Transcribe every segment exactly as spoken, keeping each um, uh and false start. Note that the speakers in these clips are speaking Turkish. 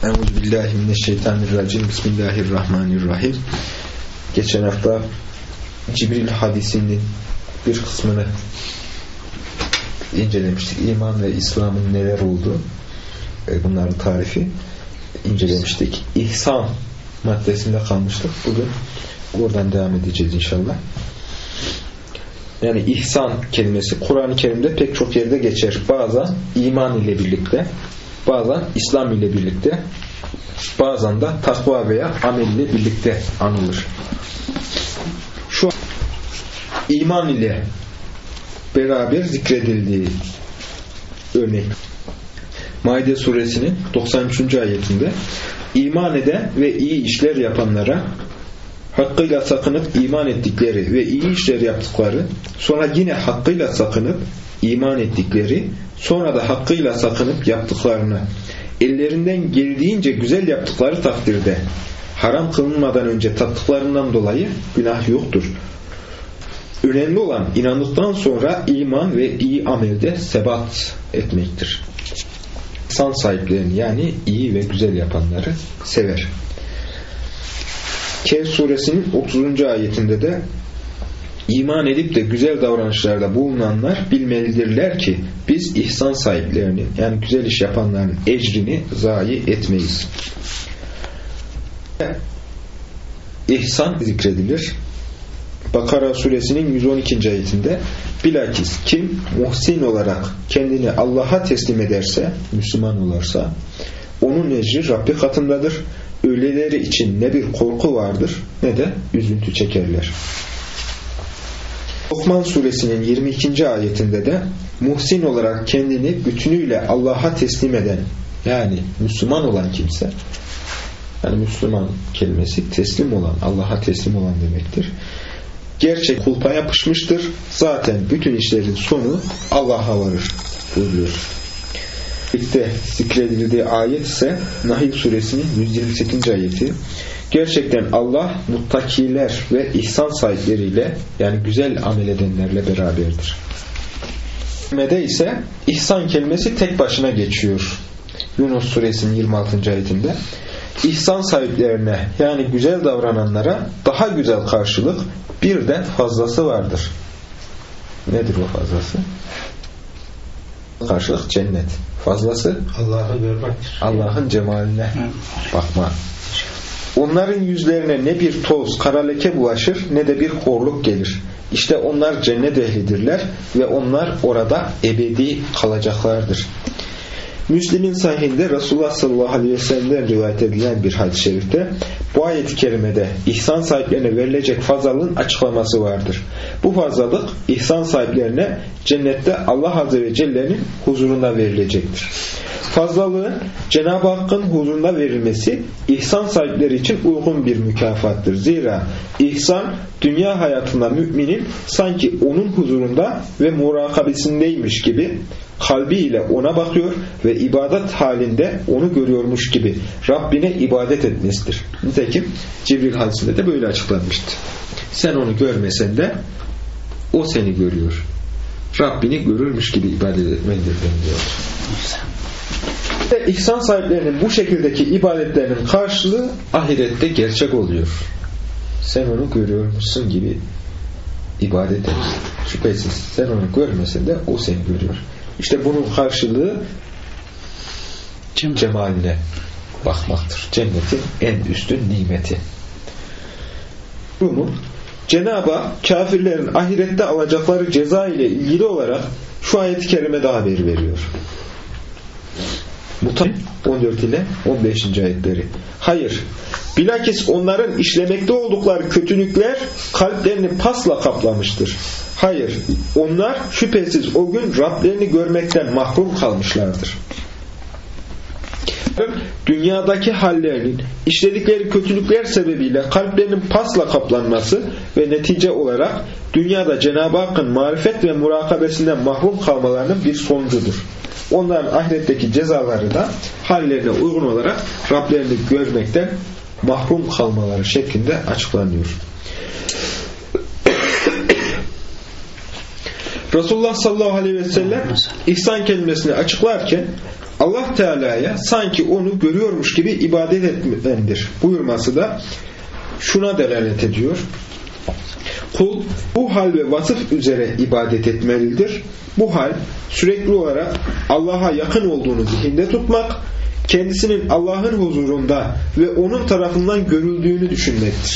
Euzubillahimineşşeytanirracim. Bismillahirrahmanirrahim. Geçen hafta Cibril hadisinin bir kısmını incelemiştik. İman ve İslam'ın neler olduğu, bunların tarifi incelemiştik. İhsan maddesinde kalmıştık. Bugün oradan devam edeceğiz inşallah. Yani ihsan kelimesi Kur'an-ı Kerim'de pek çok yerde geçer. Bazen iman ile birlikte, bazen İslam ile birlikte, bazen de takva veya amel ile birlikte anılır. Şu an iman ile beraber zikredildiği örnek Maide suresinin doksan üçüncü ayetinde iman eden ve iyi işler yapanlara, hakkıyla sakınıp iman ettikleri ve iyi işler yaptıkları, sonra yine hakkıyla sakınıp iman ettikleri, sonra da hakkıyla sakınıp yaptıklarını, ellerinden geldiğince güzel yaptıkları takdirde haram kılınmadan önce tattıklarından dolayı günah yoktur. Önemli olan inandıktan sonra iman ve iyi amelde sebat etmektir. İhsan sahiplerini, yani iyi ve güzel yapanları sever. Kehf suresinin otuzuncu ayetinde de iman edip de güzel davranışlarda bulunanlar bilmelidirler ki biz ihsan sahiplerinin, yani güzel iş yapanların ecrini zayi etmeyiz. İhsan zikredilir. Bakara suresinin yüz on ikinci ayetinde bilakis kim muhsin olarak kendini Allah'a teslim ederse, Müslüman olursa, onun ecri Rabbi katındadır. Öyleleri için ne bir korku vardır ne de üzüntü çekerler. Lokman suresinin yirmi ikinci ayetinde de muhsin olarak kendini bütünüyle Allah'a teslim eden, yani Müslüman olan kimse, yani Müslüman kelimesi teslim olan, Allah'a teslim olan demektir. Gerçek kulpa yapışmıştır. Zaten bütün işlerin sonu Allah'a varır buyuruyor. İlkte zikredildiği ayet ise Nahil suresinin yüz yirmi sekizinci ayeti. Gerçekten Allah muttakiler ve ihsan sahipleriyle, yani güzel amel edenlerle beraberdir. Kelimede ise ihsan kelimesi tek başına geçiyor. Yunus suresinin yirmi altıncı ayetinde. İhsan sahiplerine, yani güzel davrananlara daha güzel karşılık birden fazlası vardır. Nedir o fazlası? Karşılık cennet. Fazlası Allah'ı görmektir. Allah'ın cemaline bakma. Onların yüzlerine ne bir toz, kara leke bulaşır ne de bir horluk gelir. İşte onlar cennet ehlidirler ve onlar orada ebedi kalacaklardır. Müslim'in sahihinde Resulullah sallallahu aleyhi ve sellem'den rivayet edilen bir hadis-i şerifte bu ayet-i kerimede ihsan sahiplerine verilecek fazlalığın açıklaması vardır. Bu fazlalık ihsan sahiplerine cennette Allah Azze ve Celle'nin huzurunda verilecektir. Fazlalığın Cenab-ı Hakk'ın huzurunda verilmesi ihsan sahipleri için uygun bir mükafattır. Zira ihsan dünya hayatında müminin sanki onun huzurunda ve murakabesindeymiş gibi kalbiyle ona bakıyor ve ibadet halinde onu görüyormuş gibi Rabbine ibadet etmesidir. Nitekim Cibril hadisinde de böyle açıklanmıştı. Sen onu görmesen de o seni görüyor. Rabbini görürmüş gibi ibadet etmelidir diyor. İhsan sahiplerinin bu şekildeki ibadetlerinin karşılığı ahirette gerçek oluyor. Sen onu görüyormuşsun gibi ibadet et. Şüphesiz sen onu görmesen de o seni görüyor. İşte bunun karşılığı cemaline bakmaktır. Cennetin en üstün nimeti. Bunu Cenab-ı Hak kafirlerin ahirette alacakları ceza ile ilgili olarak şu ayet-i kerime daha haber veriyor. Mutamim on dört ile on beşinci ayetleri. Hayır, bilakis onların işlemekte oldukları kötülükler kalplerini pasla kaplamıştır. Hayır, onlar şüphesiz o gün Rablerini görmekten mahrum kalmışlardır. Dünyadaki hallerinin, işledikleri kötülükler sebebiyle kalplerinin pasla kaplanması ve netice olarak dünyada Cenab-ı Hakk'ın marifet ve murakabesinden mahrum kalmalarının bir sonucudur. Onların ahiretteki cezaları da hallerine uygun olarak Rablerini görmekten mahrum kalmaları şeklinde açıklanıyor. Resulullah sallallahu aleyhi ve sellem ihsan kelimesini açıklarken Allah Teala'ya sanki onu görüyormuş gibi ibadet etmendir buyurması da şuna delalet ediyor. Kul bu hal ve vasıf üzere ibadet etmelidir. Bu hal sürekli olarak Allah'a yakın olduğunu zihinde tutmak, kendisinin Allah'ın huzurunda ve onun tarafından görüldüğünü düşünmektir.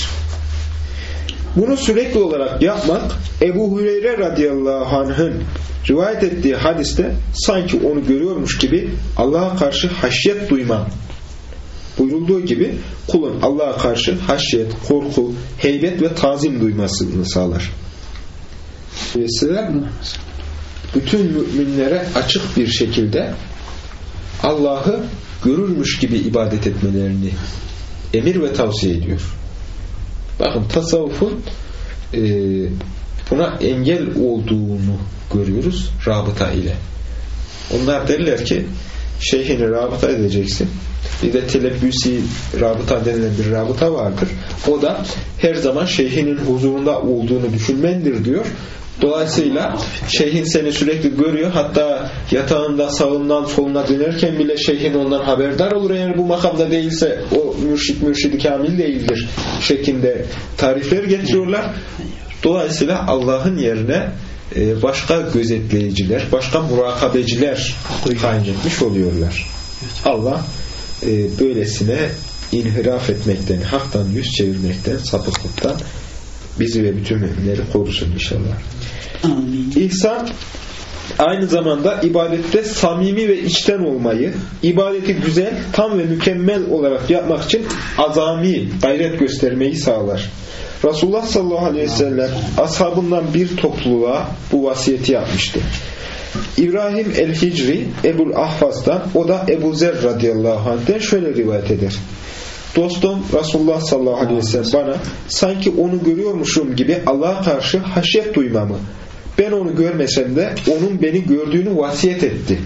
Bunu sürekli olarak yapmak, Ebu Hüreyre radıyallahu anh'ın rivayet ettiği hadiste sanki onu görüyormuş gibi Allah'a karşı haşyet duyman buyurulduğu gibi kulun Allah'a karşı haşyet, korku, heybet ve tazim duymasını sağlar. Dolayısıyla bütün müminlere açık bir şekilde Allah'ı görürmüş gibi ibadet etmelerini emir ve tavsiye ediyor. Bakın tasavvufun e, buna engel olduğunu görüyoruz rabıta ile. Onlar derler ki şeyhini rabıta edeceksin. Bir de telebbüsi rabıta denilen bir rabıta vardır. O da her zaman şeyhinin huzurunda olduğunu düşünmendir diyor. Dolayısıyla şeyhin seni sürekli görüyor. Hatta yatağında sağından soluna dönerken bile şeyhin ondan haberdar olur. Eğer bu makamda değilse o mürşit mürşidi kamil değildir şeklinde tarifler getiriyorlar. Dolayısıyla Allah'ın yerine başka gözetleyiciler, başka murakabeciler tayin etmiş oluyorlar. Allah böylesine inhiraf etmekten, haktan yüz çevirmekten, sapıklıktan bizi ve bütün müminleri korusun inşallah. Amin. İhsan aynı zamanda ibadette samimi ve içten olmayı, ibadeti güzel, tam ve mükemmel olarak yapmak için azami gayret göstermeyi sağlar. Resulullah sallallahu aleyhi ve sellem ashabından bir topluluğa bu vasiyeti yapmıştı. İbrahim el-Hicri Ebul Ahvaz'dan, o da Ebu Zer radıyallahu anh'ten şöyle rivayet eder. Dostum Resulullah sallallahu aleyhi ve sellem bana sanki onu görüyormuşum gibi Allah'a karşı haşyet duymamı, ben onu görmesem de onun beni gördüğünü vasiyet etti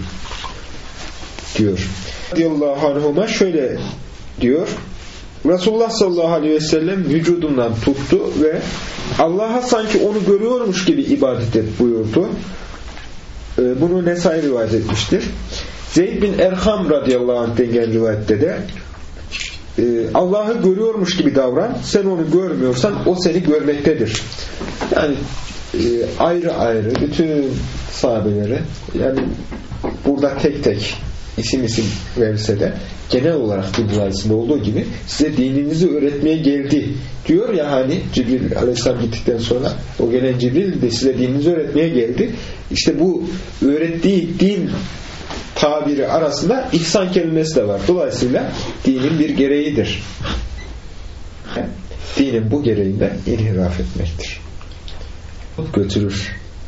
diyor. Radıyallahu anhuma şöyle diyor. Resulullah sallallahu aleyhi ve sellem vücudumdan tuttu ve Allah'a sanki onu görüyormuş gibi ibadet et buyurdu. Bunu Nesai rivayet etmiştir. Zeyd bin Erham radıyallahu anh'ten gelen rivayette de Allah'ı görüyormuş gibi davran, sen onu görmüyorsan o seni görmektedir. Yani ayrı ayrı bütün sahabelere, yani burada tek tek isim isim verirse de genel olarak din rivayetinde olduğu gibi size dininizi öğretmeye geldi diyor ya, hani Cibril aleyhisselam gittikten sonra o gelen Cibril de size dininizi öğretmeye geldi. İşte bu öğrettiği din tabiri arasında ihsan kelimesi de var. Dolayısıyla dinin bir gereğidir. Dinin bu gereğinden inhiraf etmektir. Götürür.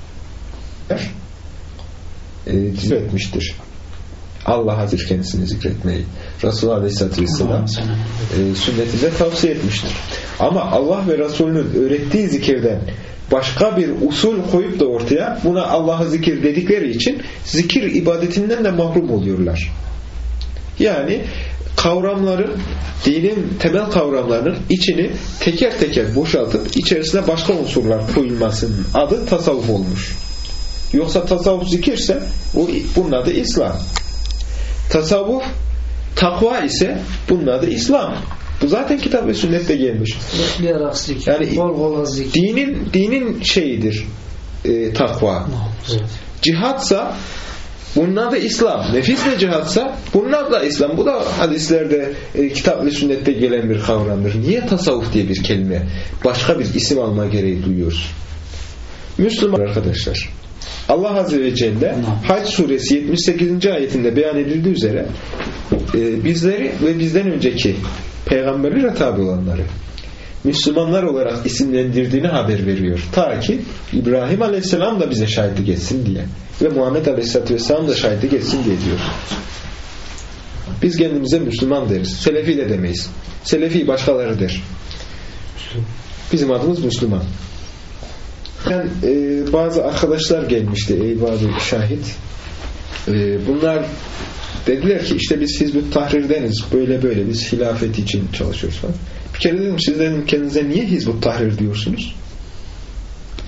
E, zikretmiştir. Allah'a kendisini zikretmeyi Resulullah Aleyhisselatü Vesselam e, sünnetinde tavsiye etmiştir. Ama Allah ve Resulünün öğrettiği zikirden başka bir usul koyup da ortaya buna Allah'a zikir dedikleri için zikir ibadetinden de mahrum oluyorlar. Yani kavramların, dinin temel kavramlarının içini teker teker boşaltıp içerisine başka unsurlar koyulmasının adı tasavvuf olmuş. Yoksa tasavvuf zikirse bu, bunun adı İslam. Tasavvuf takva ise bunun adı İslam. Bu zaten kitap ve sünnette gelmiş. Yani dinin dinin şeyidir e, takva. Cihatsa bunun adı İslam. Nefisle cihatsa bunun adı İslam. Bu da hadislerde e, kitap ve sünnette gelen bir kavramdır. Niye tasavvuf diye bir kelime başka bir isim alma gereği duyuyoruz? Müslüman arkadaşlar, Allah Azze ve Celle Hac suresi yetmiş sekizinci ayetinde beyan edildiği üzere e, bizleri ve bizden önceki peygamberlere tabi olanları Müslümanlar olarak isimlendirdiğini haber veriyor. Ta ki İbrahim Aleyhisselam da bize şahitlik etsin diye ve Muhammed Aleyhisselatü Vesselam da şahitlik etsin diye diyor. Biz kendimize Müslüman deriz. Selefi de demeyiz. Selefi başkaları der. Bizim adımız Müslüman. Yani, e, bazı arkadaşlar gelmişti, ey bazı şahit. E, bunlar dediler ki işte biz Hizb-ı Tahrir'deniz, böyle böyle biz hilafet için çalışıyoruz falan. Bir kere dedim, siz dedim kendinize niye Hizb-ı Tahrir diyorsunuz?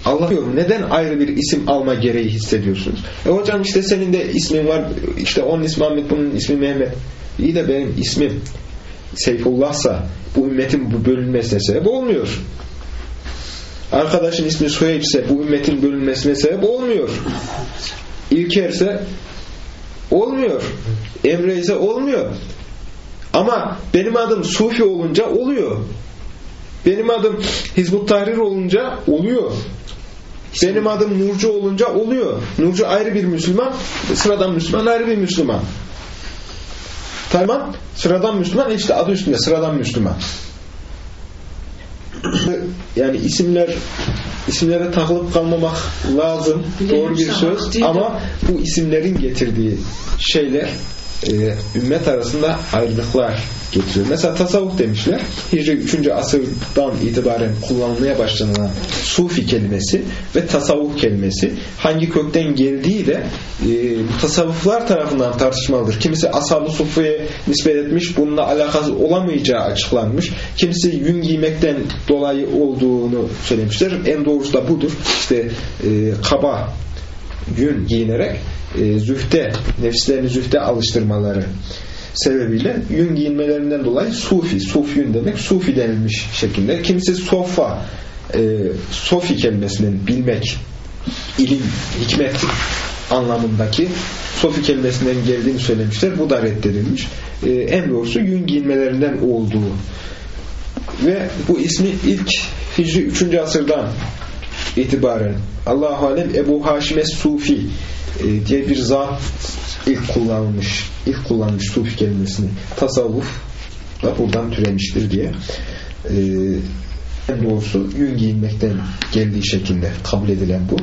Allah diyor, neden ayrı bir isim alma gereği hissediyorsunuz? E hocam işte senin de ismin var, işte onun ismi Ahmet, bunun ismi Mehmet. İyi de benim ismim Seyfullah'sa bu ümmetin bu bölünmesine sebep olmuyor. Arkadaşın ismi Suheyb ise bu ümmetin bölünmesine sebep olmuyor. İlker ise olmuyor. Emre ise olmuyor. Ama benim adım Sufi olunca oluyor. Benim adım Hizbut Tahrir olunca oluyor. Benim adım Nurcu olunca oluyor. Nurcu ayrı bir Müslüman, sıradan Müslüman ayrı bir Müslüman. Tamam, sıradan Müslüman, işte adı üstünde sıradan Müslüman. Yani isimler isimlere takılıp kalmamak lazım. Doğru bir söz. Ama bu isimlerin getirdiği şeyler e, ümmet arasında ayrılıklar getiriyor. Mesela tasavvuf demişler. Hicri üçüncü asırdan itibaren kullanılmaya başlanan sufi kelimesi ve tasavvuf kelimesi hangi kökten geldiği de e, tasavvuflar tarafından tartışmalıdır. Kimisi ashab-ı sufiye nispet etmiş, bununla alakası olamayacağı açıklanmış. Kimisi yün giymekten dolayı olduğunu söylemişler. En doğrusu da budur. İşte e, kaba yün giyinerek e, zühde, nefislerini zühde alıştırmaları sebebiyle yün giyinmelerinden dolayı sufi, suf yün demek, sufi denilmiş şeklinde. Kimisi sofa, e, sofi kelimesinden bilmek, ilim, hikmet anlamındaki sofi kelimesinden geldiğini söylemişler. Bu da reddedilmiş. E, en doğrusu yün giyinmelerinden olduğu ve bu ismi ilk Hicri üçüncü asırdan itibaren Allahu alem Ebu Haşim Es-Sufi e, diye bir zat ilk kullanılmış, ilk kullanmış sufi kelimesini. Tasavvuf da buradan türemiştir diye. Ee, en doğrusu yün giyinmekten geldiği şekilde kabul edilen bu.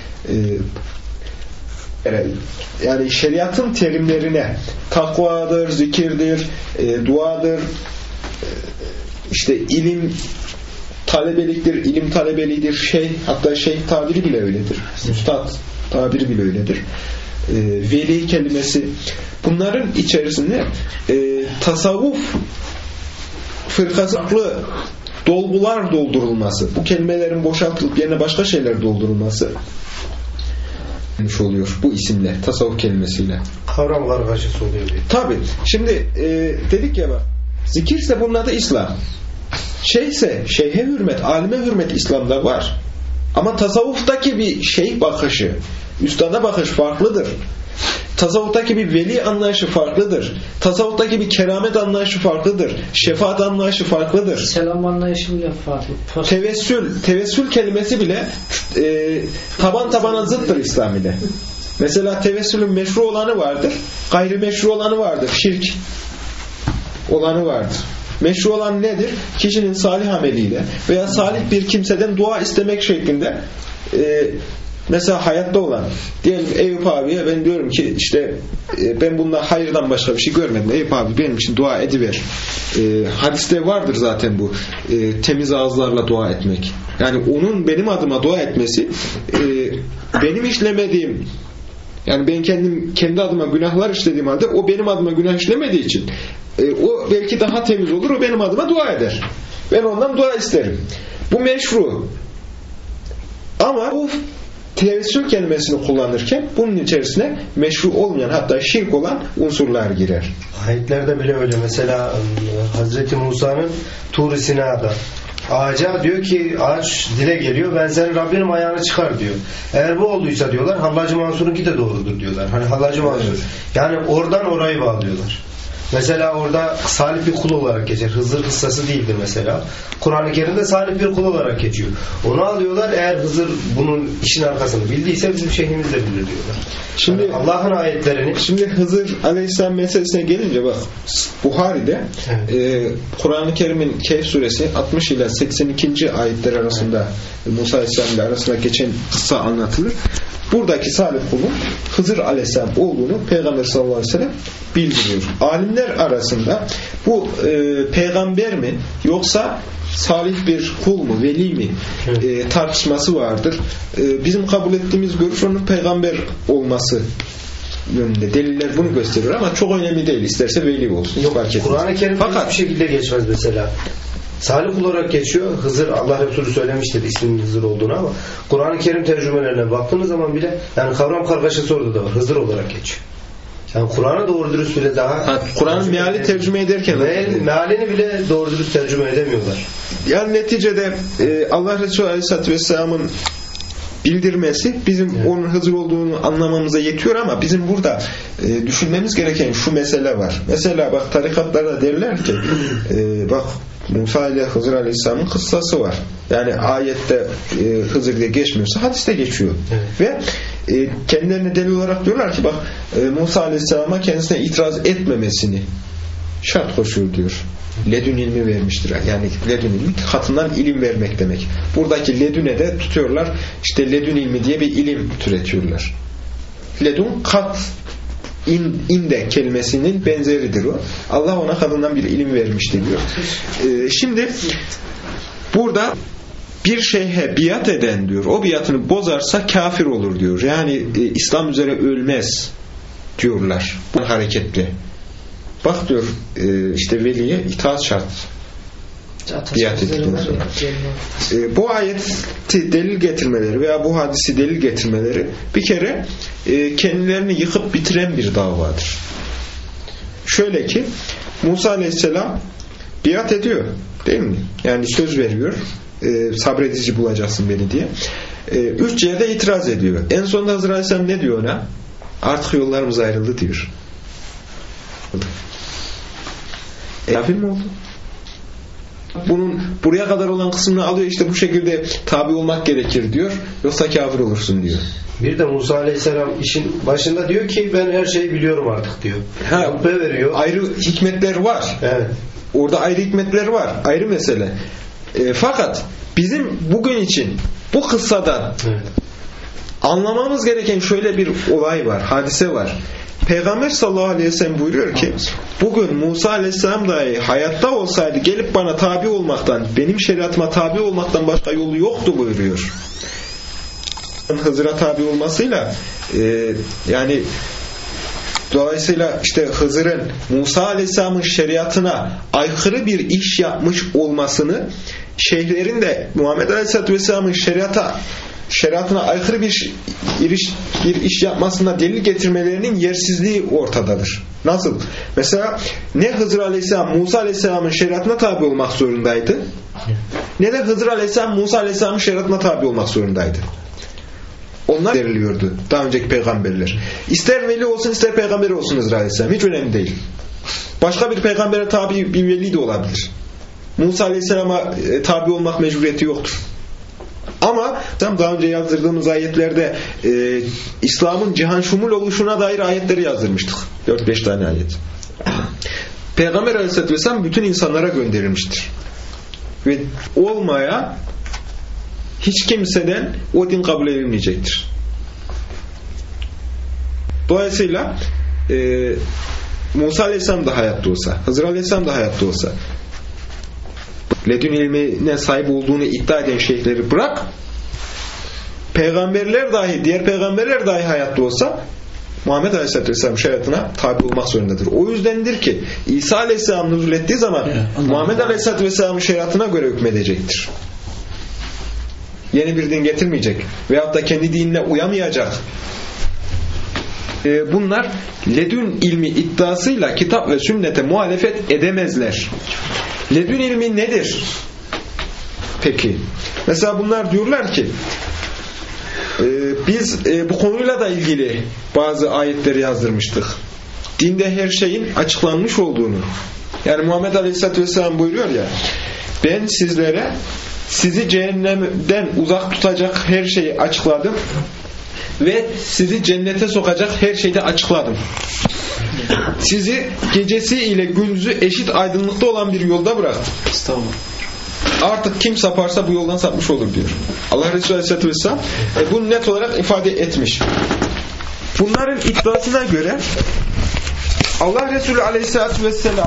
Ee, yani şeriatın terimlerine takvadır, zikirdir, e, duadır, e, işte ilim talebeliktir, ilim talebeliğidir, şey, hatta şeyh tabiri bile öyledir. Üstad tabiri bile öyledir. E, veli kelimesi, bunların içerisinde e, tasavvuf fırkasıklı dolgular doldurulması, bu kelimelerin boşaltılıp yerine başka şeyler doldurulması oluyor bu isimle, tasavvuf kelimesiyle. Kavram kargaşası oluyor. Tabii. Şimdi e, dedik ya bak, zikirse bunun adı İslam. Şeyse, şeyhe hürmet, alime hürmet İslam'da var. Ama tasavvuftaki bir şeyh bakışı, üstada bakış farklıdır. Tasavvuftaki bir veli anlayışı farklıdır. Tasavvuftaki bir keramet anlayışı farklıdır. Şefaat anlayışı farklıdır. Selam anlayışı bile farklı. Tevessül, tevessül kelimesi bile e, taban tabana zıttır İslami'de. Mesela tevessülün meşru olanı vardır, gayrimeşru olanı vardır, şirk olanı vardır. Meşru olan nedir? Kişinin salih ameliyle veya salih bir kimseden dua istemek şeklinde e, mesela hayatta olan, diyelim Eyüp abiye ben diyorum ki işte e, ben bunda hayırdan başka bir şey görmedim. Eyüp abi benim için dua ediver. E, hadiste vardır zaten bu. E, temiz ağızlarla dua etmek. Yani onun benim adıma dua etmesi e, benim işlemediğim, yani ben kendim kendi adıma günahlar işlediğim halde o benim adıma günah işlemediği için e, o belki daha temiz olur, o benim adıma dua eder. Ben ondan dua isterim. Bu meşru. Ama bu tevessül kelimesini kullanırken bunun içerisine meşru olmayan, hatta şirk olan unsurlar girer. Ayetlerde bile öyle. Mesela Hazreti Musa'nın Tur-i Sina'da ağaca diyor ki, ağaç dile geliyor, ben senin Rabbinim ayağını çıkar diyor. Eğer bu olduysa diyorlar, Hallacı Mansur'unki de doğrudur diyorlar. Hani Hallacı Mansur. Evet. Yani oradan orayı bağlıyorlar. Mesela orada salih bir kul olarak geçer. Hızır kıssası değildir mesela. Kur'an-ı Kerim'de salih bir kul olarak geçiyor. Onu alıyorlar, eğer Hızır bunun işin arkasını bildiyse bizim şeyhimiz de bilir diyorlar. Şimdi yani Allah'ın ayetlerini, şimdi Hızır Aleyhisselam meselesine gelince bak, Buhari'de evet. e, Kur'an-ı Kerim'in Kehf suresi altmış ile seksen ikinci ayetler arasında evet. Musa Aleyhisselam ile arasında geçen kıssa anlatılır. Buradaki salih kulun Hızır Aleyhisselam olduğunu Peygamber sallallahu aleyhi ve sellem bildiriyor. Alimler arasında bu e, peygamber mi yoksa salih bir kul mu, veli mi e, tartışması vardır. E, bizim kabul ettiğimiz görüş onun peygamber olması yönünde. Deliller bunu gösteriyor ama çok önemli değil. İsterse veli olsun. Yok, Kur'an-ı Kerim'de hiçbir şekilde geçmez mesela. Salih olarak geçiyor. Hızır, Allah Resulü söylemiştir isminin Hızır olduğunu ama Kur'an-ı Kerim tercümelerine baktığınız zaman bile yani kavram kargaşası orada da var. Hızır olarak geçiyor. Yani Kur'an'ı doğru dürüst bile daha Kur'an'ın meali tercüme ederken me mealini bile doğru dürüst tercüme edemiyorlar. Yani neticede e, Allah Resulü Aleyhisselatü Vesselam'ın bildirmesi bizim evet. onun Hızır olduğunu anlamamıza yetiyor ama bizim burada e, düşünmemiz gereken şu mesele var. Mesela bak tarikatlarda derler ki e, bak Musa ile Hızır Aleyhisselam'ın kıssası var. Yani ayette e, Hızır diye geçmiyorsa hadiste geçiyor. Evet. Ve e, kendilerine delil olarak diyorlar ki bak e, Musa Aleyhisselam'a kendisine itiraz etmemesini şart koşuyor diyor. Ledün ilmi vermiştir. Yani ledün ilmi katından ilim vermek demek. Buradaki ledüne de tutuyorlar. İşte ledün ilmi diye bir ilim türetiyorlar. Ledün kat in, inde kelimesinin benzeridir o. Allah ona katından bir ilim vermiştir diyor. Ee, şimdi burada bir şeyhe biat eden diyor. O biatını bozarsa kafir olur diyor. Yani e, İslam üzere ölmez diyorlar. Bu hareketle. Bak diyor işte veliye itaat şart. Biat ettikten sonra. E, bu ayeti delil getirmeleri veya bu hadisi delil getirmeleri bir kere e, kendilerini yıkıp bitiren bir davadır. Şöyle ki Musa Aleyhisselam biat ediyor. Değil mi? Yani söz veriyor. E, sabredici bulacaksın beni diye. E, üç yerde itiraz ediyor. En sonunda Hızır Aleyhisselam ne diyor ona? Artık yollarımız ayrıldı diyor. Kafir mi oldu? Bunun buraya kadar olan kısmını alıyor, işte bu şekilde tabi olmak gerekir diyor. Yoksa kafir olursun diyor. Bir de Musa Aleyhisselam işin başında diyor ki ben her şeyi biliyorum artık diyor. Ha, veriyor. Ayrı hikmetler var. Evet. Orada ayrı hikmetler var. Ayrı mesele. E, fakat bizim bugün için bu kıssadan evet. anlamamız gereken şöyle bir olay var, hadise var. Peygamber sallallahu aleyhi ve sellem buyuruyor ki bugün Musa aleyhisselam dahi hayatta olsaydı gelip bana tabi olmaktan, benim şeriatıma tabi olmaktan başka yolu yoktu buyuruyor. Hızır'a tabi olmasıyla e, yani dolayısıyla işte Hızır'ın Musa aleyhisselamın şeriatına aykırı bir iş yapmış olmasını şeyhlerin de Muhammed aleyhisselatü vesselamın şeriata şeriatına aykırı bir iş, bir iş yapmasına delil getirmelerinin yersizliği ortadadır. Nasıl? Mesela ne Hızır Aleyhisselam Musa Aleyhisselam'ın şeriatına tabi olmak zorundaydı, ne de Hızır Aleyhisselam Musa Aleyhisselam'ın şeriatına tabi olmak zorundaydı. Onlar veriliyordu daha önceki peygamberler. İster veli olsun ister peygamber olsun Hızır Aleyhisselam hiç önemli değil. Başka bir peygambere tabi bir veli de olabilir. Musa Aleyhisselam'a tabi olmak mecburiyeti yoktur. Ama daha önce yazdırdığımız ayetlerde e, İslam'ın cihan şumul oluşuna dair ayetleri yazdırmıştık. dört beş tane ayet. Peygamber Aleyhisselatü Vesselam bütün insanlara gönderilmiştir. Ve olmaya hiç kimseden o din kabul edilmeyecektir. Dolayısıyla e, Musa Aleyhisselam da hayatta olsa, Hızır Aleyhisselam da hayatta olsa, ledün ilmine sahip olduğunu iddia eden şeyhleri bırak, peygamberler dahi, diğer peygamberler dahi hayatta olsa Muhammed Aleyhisselatü Vesselam şeriatına tabi olmak zorundadır. O yüzdendir ki İsa Aleyhisselam nuzul ettiği zaman evet, Muhammed Aleyhisselatü Vesselam'ın şeriatına göre hükmedecektir. Yeni bir din getirmeyecek veyahut da kendi dinine uyamayacak. Bunlar ledün ilmi iddiasıyla kitap ve sünnete muhalefet edemezler. Ledün ilmi nedir? Peki. Mesela bunlar diyorlar ki e, biz e, bu konuyla da ilgili bazı ayetleri yazdırmıştık. Dinde her şeyin açıklanmış olduğunu. Yani Muhammed Aleyhisselatü Vesselam buyuruyor ya, ben sizlere sizi cehennemden uzak tutacak her şeyi açıkladım ve sizi cennete sokacak her şeyi de açıkladım. Sizi gecesi ile gündüzü eşit aydınlıkta olan bir yolda bıraktım. Artık kim saparsa bu yoldan sapmış olur diyor. Allah Resulü Aleyhisselatü Vesselam e, bunu net olarak ifade etmiş. Bunların iddiasına göre Allah Resulü Aleyhisselatü Vesselam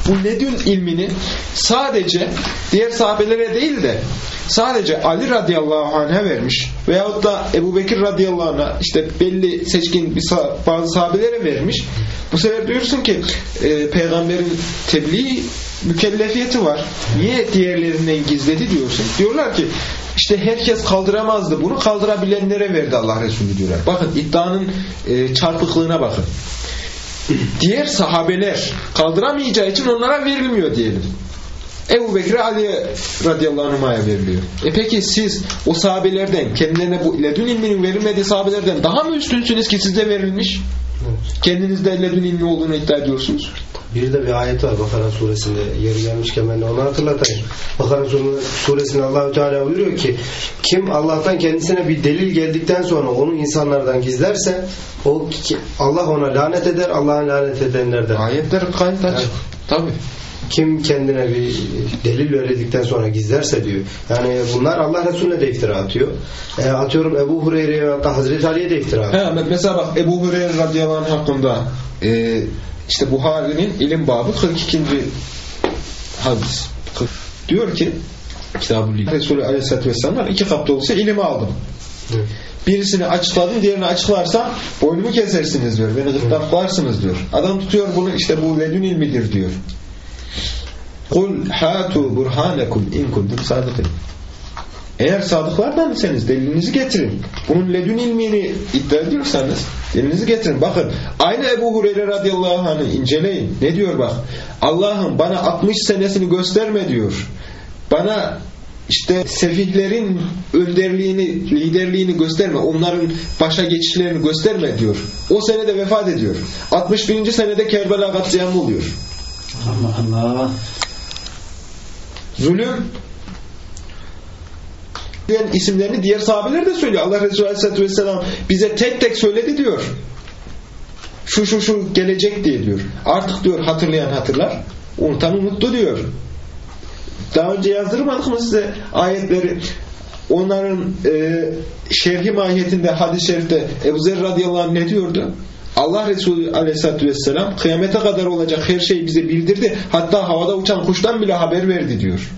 bu ledün ilmini sadece diğer sahabelere değil de sadece Ali radıyallahu anh'a vermiş veyahut da Ebu Bekir radıyallahu anh'a işte belli seçkin bir sah- bazı sahabelere vermiş. Bu sefer diyorsun ki e, peygamberin tebliğ mükellefiyeti var. Niye diğerlerinden gizledi diyorsun. Diyorlar ki işte herkes kaldıramazdı. Bunu kaldırabilenlere verdi Allah Resulü diyorlar. Bakın iddianın e, çarpıklığına bakın. Diğer sahabeler kaldıramayacağı için onlara verilmiyor diyelim. Ebu Bekir'e Ali radıyallahu anh'a veriliyor. E peki siz o sahabelerden kendilerine bu ledün ilminin verilmediği sahabelerden daha mı üstünsünüz ki size verilmiş? Kendinizde ledün ilmi olduğunu iddia ediyorsunuz. Bir de bir ayet var Bakara suresinde, yeri gelmişken ben de onu hatırlatayım. Bakara suresinde Allah-u Teala buyuruyor ki kim Allah'tan kendisine bir delil geldikten sonra onu insanlardan gizlerse o Allah ona lanet eder, Allah'ın lanet edenlerden. Ayetler gayet açık. Evet. Tabii. Kim kendine bir delil verdikten sonra gizlerse diyor. Yani bunlar Allah Resulüne de iftira atıyor. E, atıyorum Ebu Hureyre'ye ve Hazreti Ali'ye de iftira atıyor. He, mesela bak Ebu Hureyre radıyallahu anh hakkında e, işte Buhari'nin ilim babı kırk ikinci hadis. Diyor ki Kitab-ı Resulü aleyhissalatü vesselam iki kap dolusu ilimi aldım. Evet. Birisini açıkladım, diğerini açıklarsa boynumu kesersiniz diyor. Beni gırtlaklarsınız diyor. Adam tutuyor bunu, işte bu ledün ilmidir diyor. Kul hatu burhanekum in kuntum sadikin. Eğer sadıklardansanız delilinizi getirin. Bunun ledün ilmini iddia ediyorsanız delilinizi getirin. Bakın aynı Ebu Hureyre radıyallahu anh'ı inceleyin. Ne diyor bak? Allah'ım bana altmış senesini gösterme diyor. Bana işte sefihlerin önderliğini, liderliğini gösterme. Onların başa geçişlerini gösterme diyor. O senede vefat ediyor. altmış birinci senede Kerbela katliamı oluyor. Allah Allah. Zulüm isimlerini diğer sahabeler de söylüyor. Allah Resulü Aleyhisselatü Vesselam bize tek tek söyledi diyor. Şu şu şu gelecek diye diyor. Artık diyor hatırlayan hatırlar, unutan unuttu diyor. Daha önce yazdırmadık mı size ayetleri? Onların e, şerhi mahiyetinde hadis-i şerifte Ebu Zer radıyallahu anh ne diyordu? Allah Resulü Aleyhisselatü Vesselam kıyamete kadar olacak her şeyi bize bildirdi. Hatta havada uçan kuştan bile haber verdi diyor.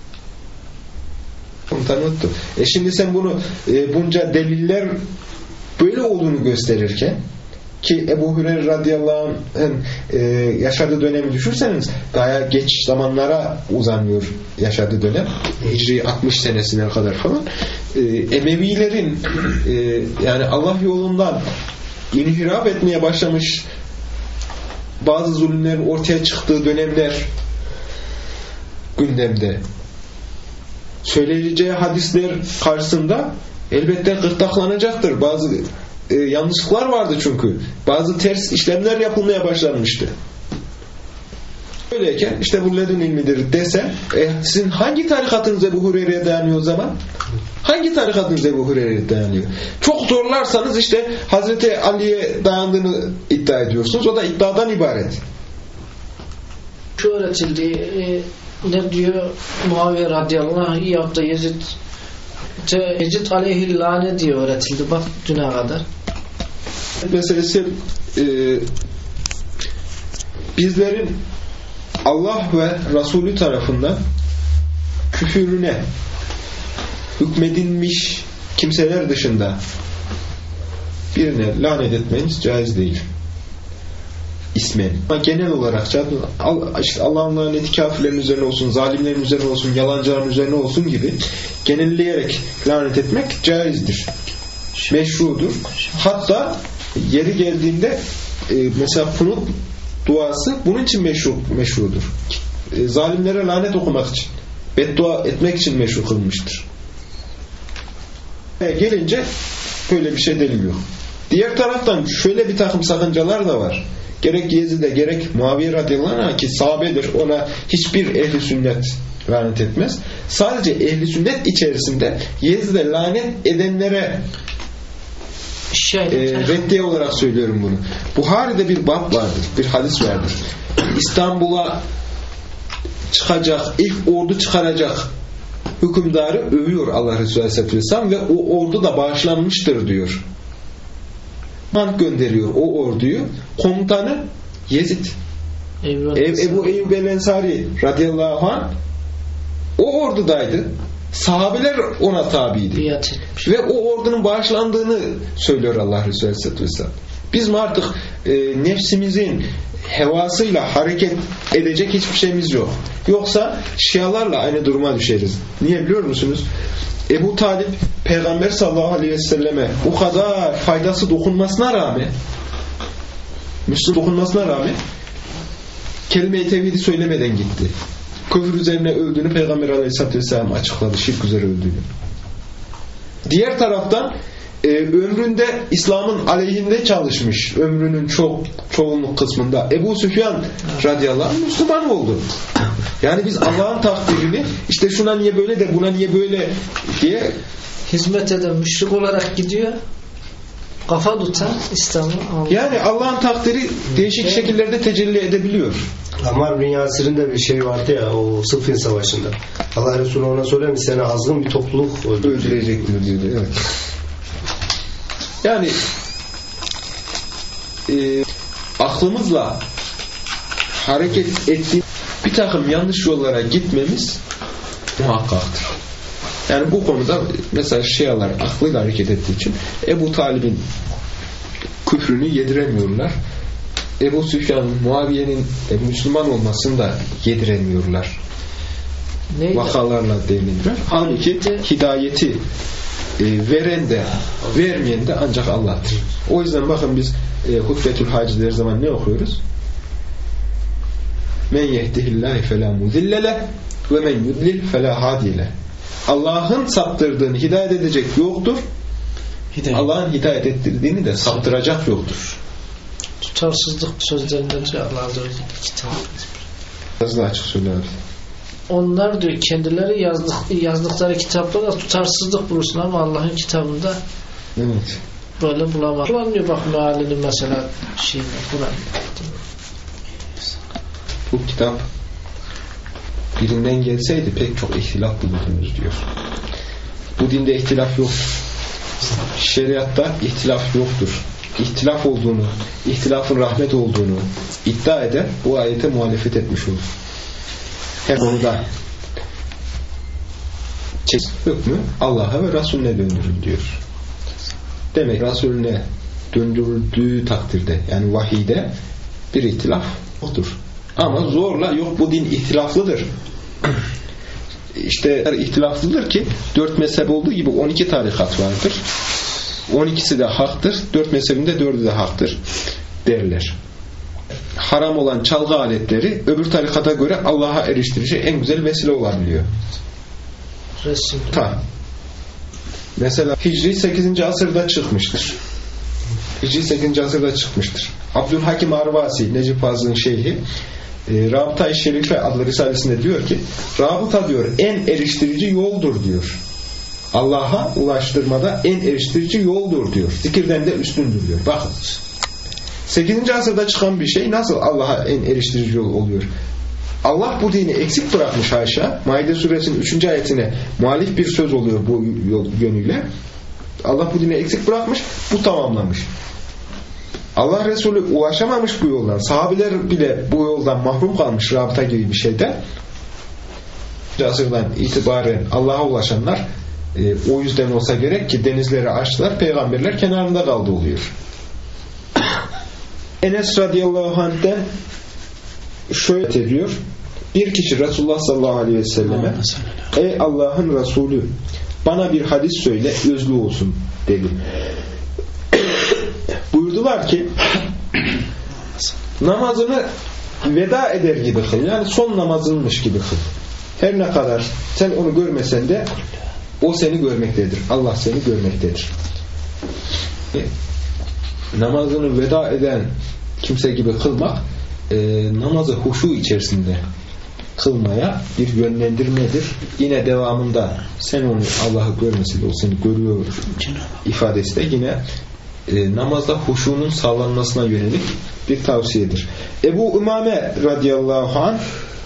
Unuttu. E şimdi sen bunu e, bunca deliller böyle olduğunu gösterirken ki Ebu Hureyre radıyallahu anh'ın e, yaşadığı dönemi düşünseniz daha geç zamanlara uzanıyor yaşadığı dönem. Hicri altmış senesine kadar falan. E, Emevilerin e, yani Allah yolundan inhiraf etmeye başlamış bazı zulümlerin ortaya çıktığı dönemler gündemde. Söyleyeceği hadisler karşısında elbette gırtlaklanacaktır. Bazı e, yanlışlıklar vardı çünkü. Bazı ters işlemler yapılmaya başlanmıştı. Böyleyken işte bu ledün ilmidir dese e, sizin hangi tarikatınız Ebu Hureyre'ye dayanıyor o zaman? Hangi tarikatınız Ebu Hureyre'ye dayanıyor? Çok zorlarsanız işte Hazreti Ali'ye dayandığını iddia ediyorsunuz. O da iddiadan ibaret. Şu öğretildi e, ne diyor Muaviye radıyallahu anh yaptı Yezid Yezid aleyhi lanet diye öğretildi bak düne kadar. Meselesi e, bizlerin Allah ve Resulü tarafından küfürüne hükmedilmiş kimseler dışında birine lanet etmeniz caiz değil. İsmen. Ama genel olarak işte Allah'ın laneti kafirlerin üzerine olsun, zalimlerin üzerine olsun, yalancıların üzerine olsun gibi genelleyerek lanet etmek caizdir. Meşrudur. Hatta yeri geldiğinde e, mesela kunut duası bunun için meşru, meşrudur. E, zalimlere lanet okumak için, beddua etmek için meşru kılmıştır. E, gelince böyle bir şey delil yok. Diğer taraftan şöyle bir takım sakıncalar da var. Gerek Yezid'e gerek Muaviye radıyallahu anh ki sahabedir, ona hiçbir ehli sünnet lanet etmez. Sadece ehli sünnet içerisinde Yezid'e lanet edenlere şey, e, reddiye olarak söylüyorum bunu. Buhari'de bir bab vardır, bir hadis vardır. İstanbul'a çıkacak, ilk ordu çıkaracak hükümdarı övüyor Allah Resulü Aleyhisselatü Vesselam ve o ordu da bağışlanmıştır diyor. Man gönderiyor o orduyu. Komutanı Yezid. Ebu, Ebu Eyyub el-Ensari radıyallahu anh o ordudaydı. Sahabeler ona tabiydi. Ve o ordunun bağışlandığını söylüyor Allah Resulü Aleyhisselatü Vesselam. Biz mi artık e, nefsimizin hevasıyla hareket edecek hiçbir şeyimiz yok. Yoksa Şialarla aynı duruma düşeriz. Niye biliyor musunuz? Ebu Talip Peygamber sallallahu aleyhi ve selleme o kadar faydası dokunmasına rağmen Müslüman dokunmasına rağmen kelime-i tevhidi söylemeden gitti. Küfür üzerine öldüğünü Peygamber aleyhisselatü vesselam açıkladı. Şirk üzere öldüğünü. Diğer taraftan e, ömründe İslam'ın aleyhinde çalışmış. Ömrünün çok çoğunluk kısmında Ebu Süfyan radıyallahu anh Müslüman oldu. Yani biz Allah'ın takdirini işte şuna niye böyle de buna niye böyle diye hizmet eden müşrik olarak gidiyor. Kafa tutan İslam'ı Allah. Yani Allah'ın takdiri değişik evet. şekillerde tecelli edebiliyor. Ammar bin Yasir'in de bir şey vardı ya o Sıffin Savaşı'nda. Allah Resulü ona söylemiş seni azgın bir topluluk öldürecek diyordu. Evet. Yani e, aklımızla hareket ettiği bir takım yanlış yollara gitmemiz muhakkaktır. Yani bu konuda mesela Şialar aklıyla hareket ettiği için Ebu Talib'in küfrünü yediremiyorlar. Ebu Süfyan'ın, Muaviye'nin Müslüman olmasını da yediremiyorlar. Neydi? Vakalarla delildir. Halbuki hidayeti e, veren de vermeyen de ancak Allah'tır. O yüzden bakın biz e, Hutbetül Hacı'da her zaman ne okuyoruz? Men yehdihillâhi felâ mudilleleh ve men yudlil felâ hadiyeleh. Allah'ın saptırdığını hidayet edecek yoktur. Hidayet. Allah'ın hidayet ettirdiğini de saptıracak yoktur. Tutarsızlık sözlerinden Allah'a doğru kitap. Biraz daha açık söyle abi. Onlar diyor kendileri yazdık, yazdıkları kitapta da tutarsızlık bulursun ama Allah'ın kitabında evet. böyle bulamaz. Kullanmıyor bak mealini mesela şeyinde Kur'an. Bu kitap birinden gelseydi pek çok ihtilaf bulurdunuz diyor. Bu dinde ihtilaf yoktur. Şeriatta ihtilaf yoktur. İhtilaf olduğunu, ihtilafın rahmet olduğunu iddia eder, bu ayete muhalefet etmiş olur. Her konuda hükmü Allah'a ve Resulüne döndürün diyor. Demek Resulüne döndürüldüğü takdirde yani vahide bir ihtilaf odur. Ama zorla yok bu din ihtilaflıdır. İşte ihtilaflıdır ki dört mezhep olduğu gibi on iki tarikat vardır. on ikisi de haktır. Dört mezhebinde dördü de haktır derler. Haram olan çalgı aletleri öbür tarikata göre Allah'a eriştirici en güzel vesile olabiliyor. Resim. Ta. Mesela Hicri sekizinci asırda çıkmıştır. Hicri sekizinci asırda çıkmıştır. Abdülhakim Arvasi, Necip Fazıl'ın şeyhi e, Rabıta-i Şerife adlı risalesinde diyor ki Rabıta diyor en eriştirici yoldur diyor. Allah'a ulaştırmada en eriştirici yoldur diyor. Zikirden de üstündür diyor. Bakın. sekizinci asırda çıkan bir şey nasıl Allah'a en eriştirici yol oluyor? Allah bu dini eksik bırakmış haşa. Maide suresinin üçüncü ayetine muhalif bir söz oluyor bu yönüyle. Allah bu dini eksik bırakmış, bu tamamlamış. Allah Resulü ulaşamamış bu yoldan. Sahabeler bile bu yoldan mahrum kalmış rabıta gibi bir şeyden. Asırdan itibaren Allah'a ulaşanlar e, o yüzden olsa gerek ki denizleri açtılar, peygamberler kenarında kaldı oluyor. Enes radıyallahu anh'ten şöyle ediyor. Bir kişi Resulullah sallallahu aleyhi ve selleme ey Allah'ın Resulü bana bir hadis söyle özlü olsun dedi. Buyurdular ki namazını veda eder gibi kıl. Yani son namazınmış gibi kıl. Her ne kadar sen onu görmesen de o seni görmektedir. Allah seni görmektedir. Namazını veda eden kimse gibi kılmak e, namazı huşu içerisinde kılmaya bir yönlendirmedir. Yine devamında sen onu Allah'ı görmesi de o seni görüyor ifadesi de yine e, namazda huşunun sağlanmasına yönelik bir tavsiyedir. Ebu Ümame radıyallahu anh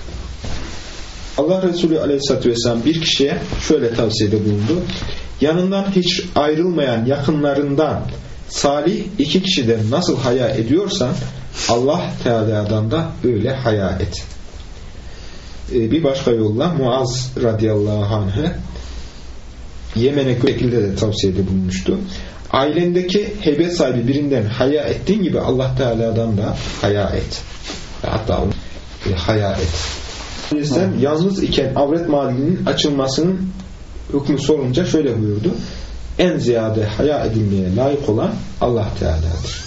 Allah Resulü aleyhissalatü vesselam bir kişiye şöyle tavsiyede bulundu. Yanından hiç ayrılmayan yakınlarından salih iki kişiden nasıl haya ediyorsan Allah Teala'dan da öyle haya et. Ee, bir başka yolla Muaz radıyallahu anh'ı Yemen'e şekilde de tavsiyede bulunmuştu. Ailendeki heybet sahibi birinden haya ettiğin gibi Allah Teala'dan da haya et. Hatta onu e, haya et. Sen yalnız iken avret mahalinin açılmasının hükmü sorunca şöyle buyurdu. En ziyade haya edilmeye layık olan Allah Teala'dır.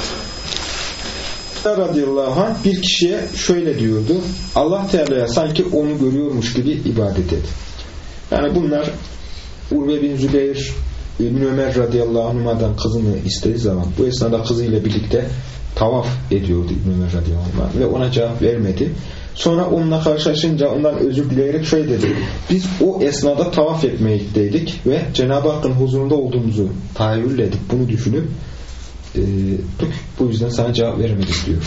Radıyallahu anh bir kişiye şöyle diyordu. Allah Teala'ya sanki onu görüyormuş gibi ibadet et. Yani bunlar Urve bin Zübeyir İbn Ömer radıyallahu anh'dan kızını istediği zaman bu esnada kızıyla birlikte tavaf ediyordu İbn Ömer radıyallahu anh ve ona cevap vermedi. Sonra onunla karşılaşınca ondan özür dileyerek şöyle dedi. Biz o esnada tavaf etmeye gittiydik ve Cenab-ı Hakk'ın huzurunda olduğumuzu tahayyül edip bunu düşünüp e, bu yüzden sana cevap veremedik diyor.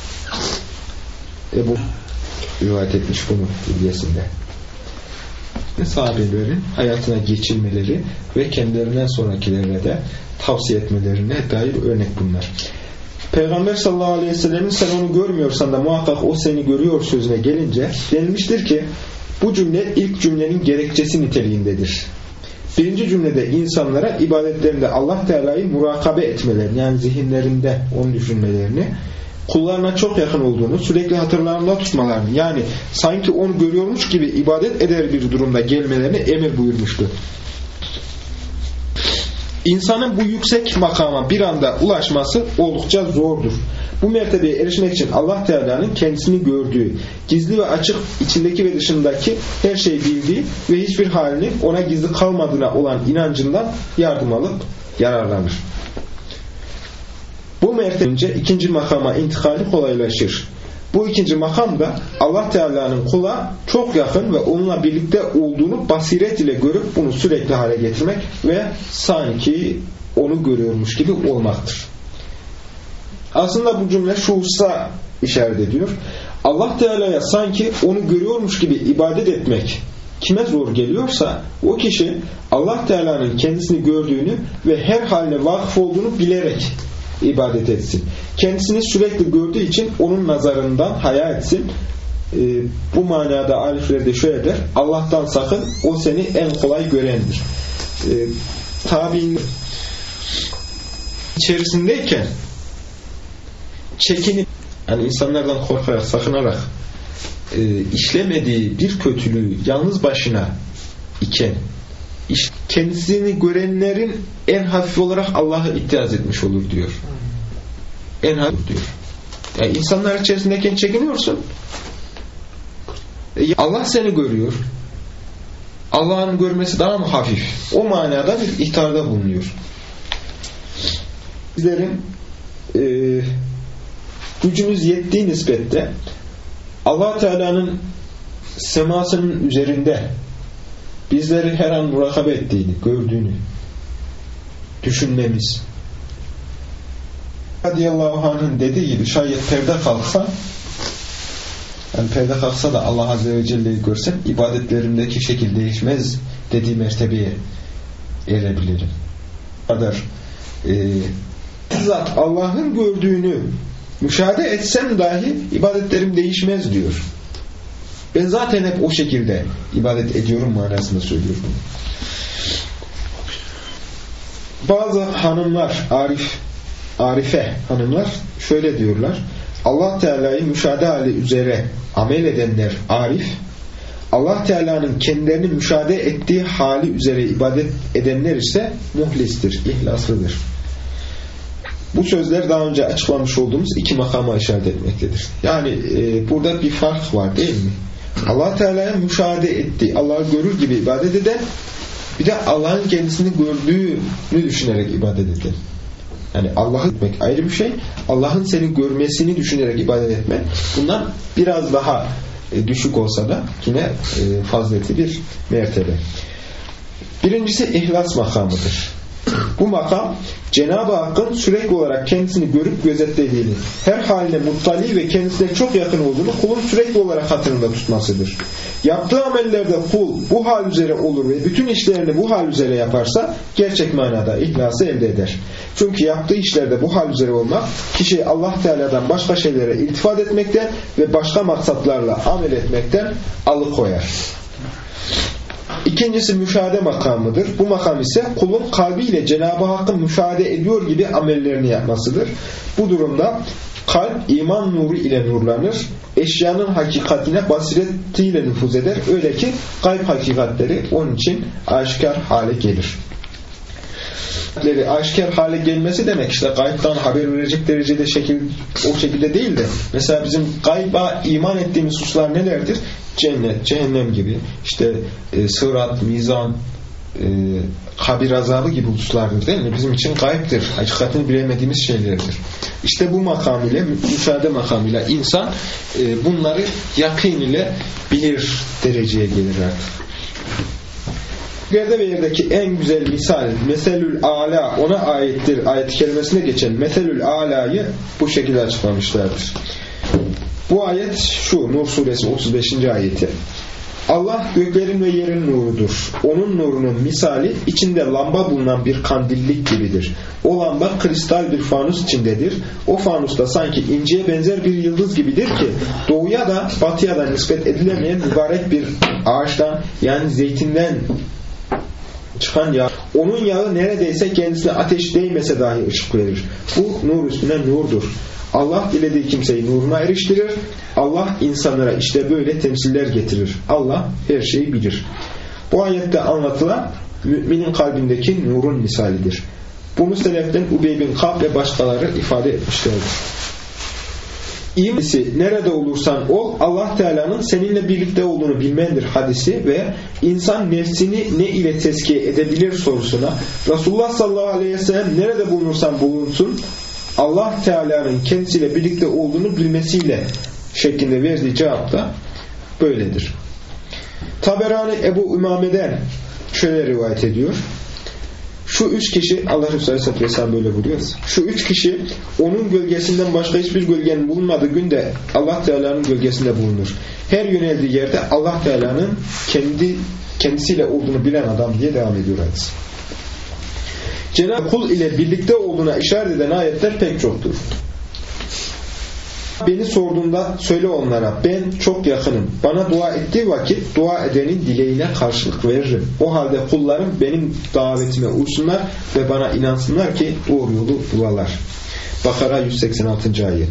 Ebu rivayet etmiş bunu bilgisinde. Sahabelerin hayatına geçirmeleri ve kendilerinden sonrakilere de tavsiye etmelerine dair örnek bunlar. Peygamber sallallahu aleyhi ve sellem'in sen onu görmüyorsan da muhakkak o seni görüyor sözüne gelince denilmiştir ki bu cümle ilk cümlenin gerekçesi niteliğindedir. Birinci cümlede insanlara ibadetlerinde Allah Teala'yı murakabe etmelerini, yani zihinlerinde onu düşünmelerini, kullarına çok yakın olduğunu, sürekli hatırlarında tutmalarını, yani sanki onu görüyormuş gibi ibadet eder bir durumda gelmelerini emir buyurmuştu. İnsanın bu yüksek makama bir anda ulaşması oldukça zordur. Bu mertebeye erişmek için Allah Teala'nın kendisini gördüğü, gizli ve açık içindeki ve dışındaki her şeyi bildiği ve hiçbir halinin ona gizli kalmadığına olan inancından yardım alıp yararlanır. Bu mertebince ikinci makama intikali kolaylaşır. Bu ikinci makam da Allah Teala'nın kula çok yakın ve onunla birlikte olduğunu basiret ile görüp bunu sürekli hale getirmek ve sanki onu görüyormuş gibi olmaktır. Aslında bu cümle şu hususa işaret ediyor. Allah Teala'ya sanki onu görüyormuş gibi ibadet etmek kime zor geliyorsa o kişi Allah Teala'nın kendisini gördüğünü ve her haline vakıf olduğunu bilerek ibadet etsin. Kendisini sürekli gördüğü için onun nazarından haya etsin. Ee, bu manada arifler de şöyle der. Allah'tan sakın, o seni en kolay görendir. Ee, tabi'in içerisindeyken çekinip, yani insanlardan korkarak, sakınarak e, işlemediği bir kötülüğü yalnız başına iken kendisini görenlerin en hafif olarak Allah'ı iddiaz etmiş olur diyor. En hafif diyor. Yani insanlar içerisindeyken çekiniyorsun. Allah seni görüyor. Allah'ın görmesi daha mı hafif? O manada bir ihtarda bulunuyor. Bizlerin e, gücümüz yettiği nispette Allah Teala'nın semasının üzerinde bizleri her an murakabe ettiğini, gördüğünü düşünmemiz. Radiyallahu anh'ın dediği gibi şayet perde kalksa, yani perde kalksa da Allah Azze ve Celle'yi görsem ibadetlerimdeki şekil değişmez dediği mertebeye erebilirim. Bu kadar e, bizzat Allah'ın gördüğünü müşahede etsem dahi ibadetlerim değişmez diyor. Ben zaten hep o şekilde ibadet ediyorum manasında söylüyorum. Bazı hanımlar, arif, arife hanımlar şöyle diyorlar. Allah Teala'yı müşahede hali üzere amel edenler arif, Allah Teala'nın kendilerini müşahede ettiği hali üzere ibadet edenler ise muhlistir, ihlaslıdır. Bu sözler daha önce açıklamış olduğumuz iki makama işaret etmektedir. Yani e, burada bir fark var değil mi? Allah Teala'ya müşahede ettiği, Allah'ı görür gibi ibadet eden, bir de Allah'ın kendisini gördüğünü düşünerek ibadet eden. Yani Allah'ı etmek ayrı bir şey, Allah'ın seni görmesini düşünerek ibadet etmek, bundan biraz daha e, düşük olsa da yine e, faziletli bir mertebe. Birincisi ihlas makamıdır. Bu makam Cenab-ı Hakk'ın sürekli olarak kendisini görüp gözetlediğini, her haline muttali ve kendisine çok yakın olduğunu kulun sürekli olarak hatırında tutmasıdır. Yaptığı amellerde kul bu hal üzere olur ve bütün işlerini bu hal üzere yaparsa gerçek manada ihlası elde eder. Çünkü yaptığı işlerde bu hal üzere olmak kişiyi Allah Teala'dan başka şeylere iltifat etmekten ve başka maksatlarla amel etmekten alıkoyar. İkincisi müşahede makamıdır. Bu makam ise kulun kalbiyle Cenab-ı Hakk'ı müşahede ediyor gibi amellerini yapmasıdır. Bu durumda kalp iman nuru ile nurlanır, eşyanın hakikatine basiretiyle nüfuz eder. Öyle ki gayb hakikatleri onun için aşikar hale gelir. Aşikar hale gelmesi demek işte gaybdan haber verecek derecede şekil, o şekilde değil de mesela bizim gayba iman ettiğimiz hususlar nelerdir? Cennet, cehennem gibi işte e, sırat, mizan, e, kabir azabı gibi hususlardır değil mi? Bizim için gaybdir. Hakikatini bilemediğimiz şeylerdir. İşte bu makam ile, müşahede makamıyla insan e, bunları yakîn ile bilir dereceye gelir artık. Gökerde ve yerdeki en güzel misal meselül âlâ ona aittir ayet-i kerimesinde geçen meselül âlâ'yı bu şekilde açıklamışlardır. Bu ayet şu Nur suresi otuz beşinci ayeti. Allah göklerin ve yerin nurudur. Onun nurunun misali içinde lamba bulunan bir kandillik gibidir. O lamba kristal bir fanus içindedir. O fanus da sanki inciye benzer bir yıldız gibidir ki doğuya da batıya da nispet edilemeyen mübarek bir ağaçtan yani zeytinden çıkan yağ. Onun yağı neredeyse kendisine ateş değmese dahi ışık verir. Bu nur üstüne nurdur. Allah dilediği kimseyi nuruna eriştirir. Allah insanlara işte böyle temsiller getirir. Allah her şeyi bilir. Bu ayette anlatılan müminin kalbindeki nurun misalidir. Bunu seleften Ubey bin Ka'b ve başkaları ifade etmişlerdir. İmanisi nerede olursan ol Allah Teala'nın seninle birlikte olduğunu bilmendir hadisi ve insan nefsini ne ile tezkiye edebilir sorusuna Resulullah sallallahu aleyhi ve sellem nerede bulunursan bulunsun Allah Teala'nın kendisiyle birlikte olduğunu bilmesiyle şeklinde verdiği cevap da böyledir. Taberani Ebu Ümame'den şöyle rivayet ediyor. Şu üç kişi, Allah Resulü Aleyhisselatü Vesselam böyle buyuruyor. Şu üç kişi onun gölgesinden başka hiçbir gölgenin bulunmadığı günde Allah Teala'nın gölgesinde bulunur. Her yöneldiği yerde Allah Teala'nın kendi kendisiyle olduğunu bilen adam diye devam ediyor hadis. Cenab-ı kul ile birlikte olduğuna işaret eden ayetler pek çoktur. Beni sorduğunda söyle onlara ben çok yakınım. Bana dua ettiği vakit dua edenin dileğine karşılık veririm. O halde kullarım benim davetime uysunlar ve bana inansınlar ki doğru yolu bulalar. Bakara yüz seksen altıncı ayet.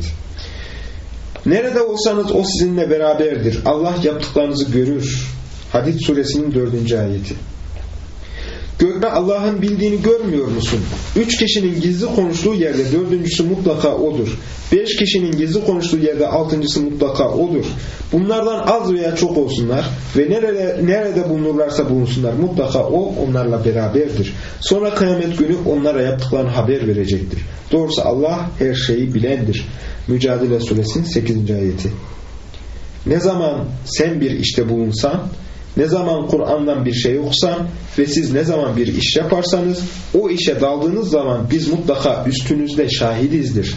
Nerede olsanız o sizinle beraberdir. Allah yaptıklarınızı görür. Hadid suresinin dördüncü ayeti. Gökte Allah'ın bildiğini görmüyor musun? Üç kişinin gizli konuştuğu yerde dördüncüsü mutlaka odur. Beş kişinin gizli konuştuğu yerde altıncısı mutlaka odur. Bunlardan az veya çok olsunlar ve nerede, nerede bulunurlarsa bulunsunlar mutlaka o onlarla beraberdir. Sonra kıyamet günü onlara yaptıklarını haber verecektir. Doğrusu Allah her şeyi bilendir. Mücadele suresinin sekizinci ayeti. Ne zaman sen bir işte bulunsan, ne zaman Kur'an'dan bir şey okusan ve siz ne zaman bir iş yaparsanız o işe daldığınız zaman biz mutlaka üstünüzde şahidizdir.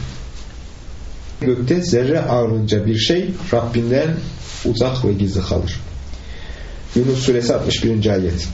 Gökte zerre ağırlığınca bir şey Rabbinden uzak ve gizli kalır. Yunus suresi altmış birinci ayet.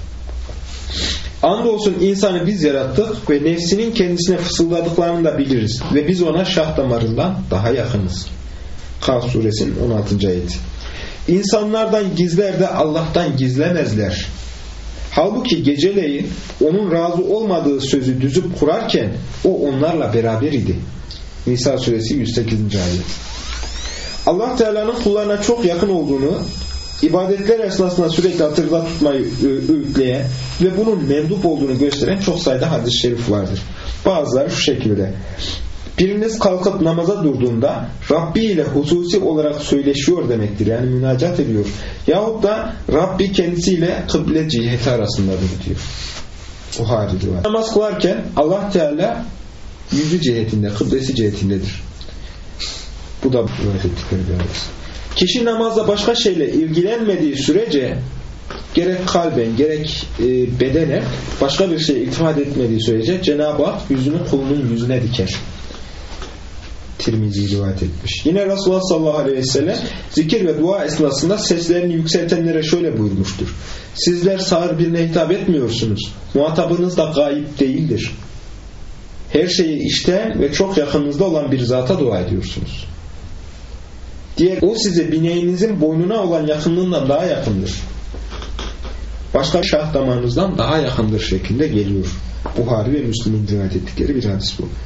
Andolsun insanı biz yarattık ve nefsinin kendisine fısıldadıklarını da biliriz ve biz ona şah damarından daha yakınız. Kaf suresinin on altıncı ayeti. İnsanlardan gizler de Allah'tan gizlemezler. Halbuki geceleyin onun razı olmadığı sözü düzüp kurarken o onlarla beraber idi. Nisa suresi yüz sekizinci ayet. Allah Teala'nın kullarına çok yakın olduğunu ibadetler esnasında sürekli hatırda tutmayı öğütleyen ve bunun mendup olduğunu gösteren çok sayıda hadis-i şerif vardır. Bazıları şu şekilde. Biriniz kalkıp namaza durduğunda Rabbi ile hususi olarak söyleşiyor demektir. Yani münacat ediyor. Yahut da Rabbi kendisiyle kıble ciheti arasındadır diyor. O harici var. Namaz kılarken Allah Teala yüzü cihetinde, kıblesi cihetindedir. Bu da rivayet ettikleri bir hadis. Kişi namazda başka şeyle ilgilenmediği sürece gerek kalben gerek e, bedene başka bir şeye iltifat etmediği sürece Cenab-ı Hak yüzünü kulunun yüzüne diker. Tirmizi rivayet etmiş. Yine Resulullah sallallahu aleyhi ve sellem zikir ve dua esnasında seslerini yükseltenlere şöyle buyurmuştur. Sizler sağır birine hitap etmiyorsunuz. Muhatabınız da gayip değildir. Her şeyi işten ve çok yakınınızda olan bir zata dua ediyorsunuz. Diğer, o size bineğinizin boynuna olan yakınlığından daha yakındır. Başka şah damarınızdan daha yakındır şeklinde geliyor. Buhari ve Müslim'in rivayet ettikleri bir hadis bu.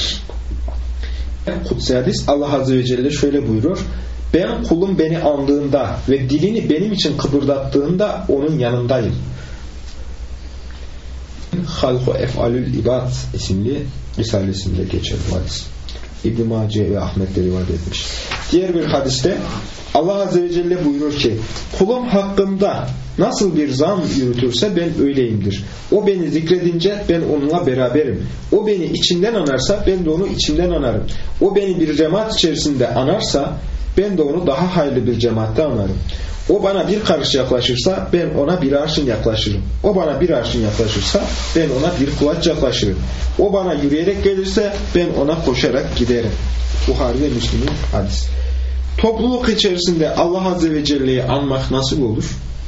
Kutsi hadis, Allah Azze ve Celle şöyle buyurur. Ben kulum beni andığında ve dilini benim için kıpırdattığında onun yanındayım. Halku Ef'alül İbad isimli risalesinde geçer bu hadis. İbn-i Mace ve Ahmet de rivayet etmiş. Diğer bir hadiste Allah Azze ve Celle buyurur ki kulum hakkında nasıl bir zan yürütürse ben öyleyimdir. O beni zikredince ben onunla beraberim. O beni içinden anarsa ben de onu içinden anarım. O beni bir cemaat içerisinde anarsa ben de onu daha hayırlı bir cemaatte anarım. O bana bir karış yaklaşırsa ben ona bir arşın yaklaşırım. O bana bir arşın yaklaşırsa ben ona bir kulaç yaklaşırım. O bana yürüyerek gelirse ben ona koşarak giderim. Buhari ve Müslim'in hadis. Topluluk içerisinde Allah Azze ve Celle'yi anmak nasıl olur?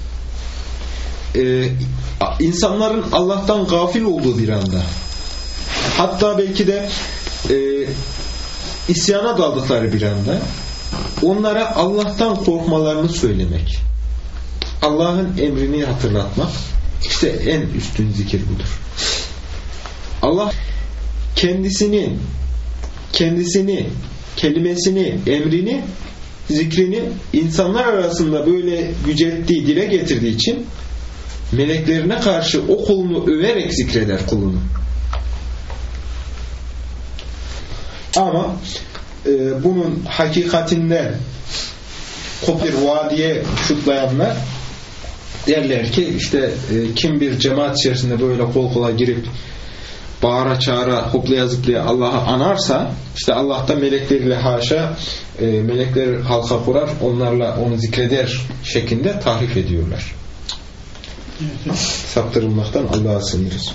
Ee, insanların Allah'tan gafil olduğu bir anda, hatta belki de e, isyana daldıkları bir anda onlara Allah'tan korkmalarını söylemek, Allah'ın emrini hatırlatmak, işte en üstün zikir budur. Allah kendisini kendisini kelimesini, emrini, zikrini insanlar arasında böyle yücelttiği, dile getirdiği için meleklerine karşı o kulunu överek zikreder kulunu. Ama e, bunun hakikatinden kopir vadiye şutlayanlar derler ki işte e, kim bir cemaat içerisinde böyle kol kola girip bağıra çağıra hoplaya zıplaya Allah'ı anarsa işte Allah da melekleriyle haşa e, melekler halka kurar onlarla onu zikreder şeklinde tahrif ediyorlar. Saptırılmaktan Allah'a sığınırız.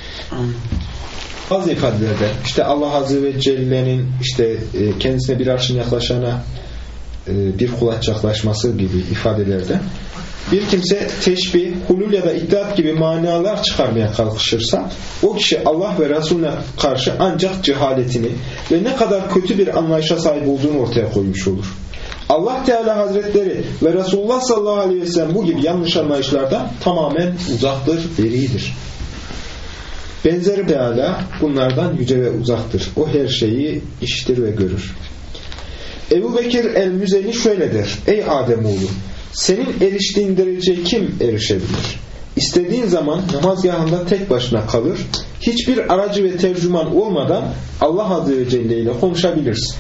Bazı ifadelerde işte Allah Azze ve Celle'nin işte kendisine bir arşın yaklaşana bir kulaç yaklaşması gibi ifadelerde bir kimse teşbih, hulul ya da iddiat gibi manalar çıkarmaya kalkışırsa o kişi Allah ve Resulüne karşı ancak cehaletini ve ne kadar kötü bir anlayışa sahip olduğunu ortaya koymuş olur. Allah Teala Hazretleri ve Resulullah sallallahu aleyhi ve sellem bu gibi yanlış anlayışlardan tamamen uzaktır, beridir. Benzeri Teala bunlardan yüce ve uzaktır. O her şeyi işitir ve görür. Ebu Bekir el-Müzeni şöyle der: ey Ademoğlu, senin eriştiğin dereceye kim erişebilir? İstediğin zaman namazgahında tek başına kalır, hiçbir aracı ve tercüman olmadan Allah Azze ve Celle ile konuşabilirsin.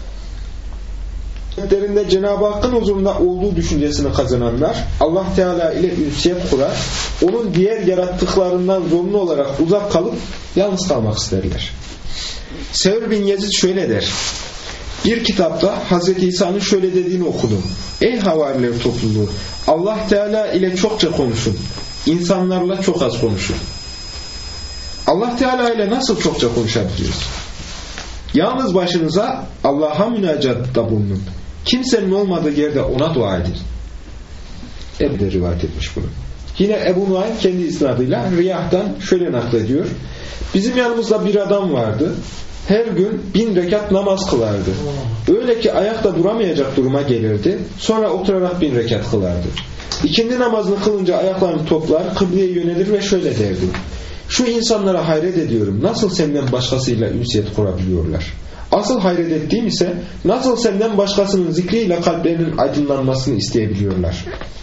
Cenab-ı Cenab-ı Hakk'ın huzurunda olduğu düşüncesini kazananlar Allah Teala ile ünsiyet kurar, onun diğer yarattıklarından zorunlu olarak uzak kalıp yalnız kalmak isterler. Sevr bin Yezid şöyle der: bir kitapta Hazreti İsa'nın şöyle dediğini okudum: ey havariler topluluğu, Allah Teala ile çokça konuşun, insanlarla çok az konuşun. Allah Teala ile nasıl çokça konuşabiliyoruz? Yalnız başınıza Allah'a münacatta bulunun. Kimsenin olmadığı yerde ona dua edin. Ebu de rivayet etmiş bunu. Yine Ebu Nuaym kendi isnadıyla Riyah'tan şöyle naklediyor: bizim yanımızda bir adam vardı. Her gün bin rekat namaz kılardı. Öyle ki ayakta duramayacak duruma gelirdi. Sonra oturarak bin rekat kılardı. İkindi namazını kılınca ayaklarını toplar, kıbleye yönelir ve şöyle derdi: şu insanlara hayret ediyorum. Nasıl senden başkasıyla ünsiyet kurabiliyorlar? Asıl hayret ettiğim ise nasıl senden başkasının zikriyle kalplerinin aydınlanmasını isteyebiliyorlar.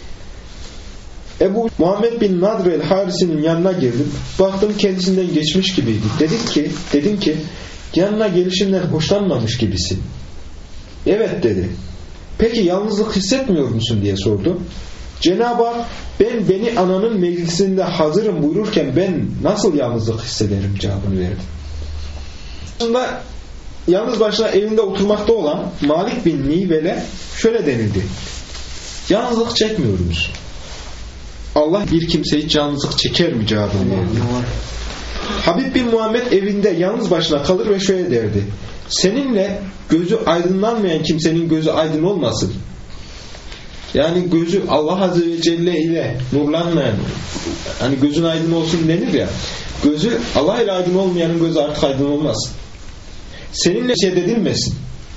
Ebu Muhammed bin Nadr el-Harisi'nin yanına girdim. Baktım kendisinden geçmiş gibiydi. Dedim ki, dedim ki yanına gelişinden hoşlanmamış gibisin. Evet dedi. Peki yalnızlık hissetmiyor musun diye sordu. Cenab-ı Hak ben beni ananın meclisinde hazırım buyururken ben nasıl yalnızlık hissederim cevabını verdi. Aslında yalnız başına evinde oturmakta olan Malik bin Nivel'e şöyle denildi: yalnızlık çekmiyor musun? Allah bir kimseyi cansızlık çeker mi cevabını verdi. Habib bin Muhammed evinde yalnız başına kalır ve şöyle derdi: seninle gözü aydınlanmayan kimsenin gözü aydın olmasın. Yani gözü Allah Azze ve Celle ile nurlanmayan, hani gözün aydın olsun denir ya, gözü Allah ile aydın olmayanın gözü artık aydın olmaz. Seninle şey edilmesin.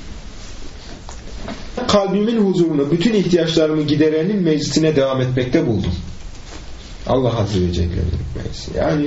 Kalbimin huzurunu, bütün ihtiyaçlarımı giderenin meclisine devam etmekte buldum. Allah Azze ve Celle'nin meclisi. Yani